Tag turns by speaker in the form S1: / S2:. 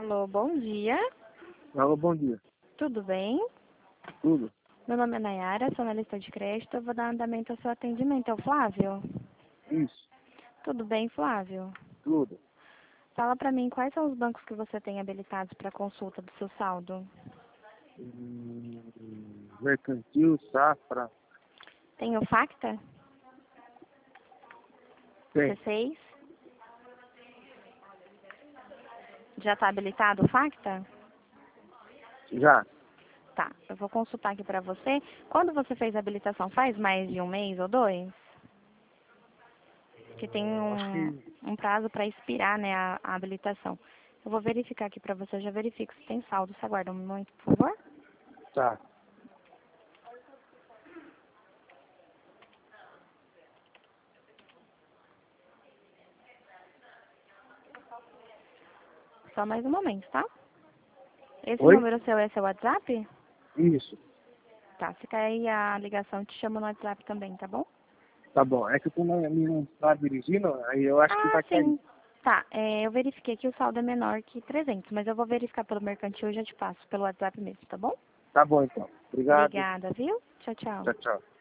S1: Alô, bom dia.
S2: Alô, bom dia.
S1: Tudo bem?
S2: Tudo?
S1: Meu nome é Nayara, sou analista de crédito. Eu vou dar andamento ao seu atendimento. É o Flávio?
S2: Isso,
S1: Tudo bem, Flávio?
S2: tudo.
S1: Fala pra mim quais são os bancos que você tem habilitados para consulta do seu saldo.
S2: Mercantil, Safra,
S1: Tem o Facta?
S2: tem.
S1: C6? Já está habilitado o Facta?
S2: Já.
S1: Tá, eu vou consultar aqui pra você. Quando você fez a habilitação, faz mais de um mês ou dois? Que tem
S2: Acho que
S1: um prazo para expirar, né, a habilitação. Eu vou verificar aqui pra você, eu já verifico se tem saldo. Você aguarda um momento, por favor?
S2: tá.
S1: Só mais um momento, tá? Esse
S2: Oi?
S1: número seu é seu WhatsApp?
S2: Isso.
S1: Tá, se cair a ligação, eu te chamo no WhatsApp também, tá bom?
S2: Tá bom. É que eu tô na minha estrada dirigindo, aí eu acho que
S1: Ah,
S2: vai cair.
S1: sim. Tá, eu verifiquei que o saldo é menor que 300, mas eu vou verificar pelo mercantil e já te passo pelo WhatsApp mesmo, tá bom?
S2: Tá bom, então. Obrigado.
S1: Obrigada, viu? Tchau, tchau.
S2: Tchau, tchau.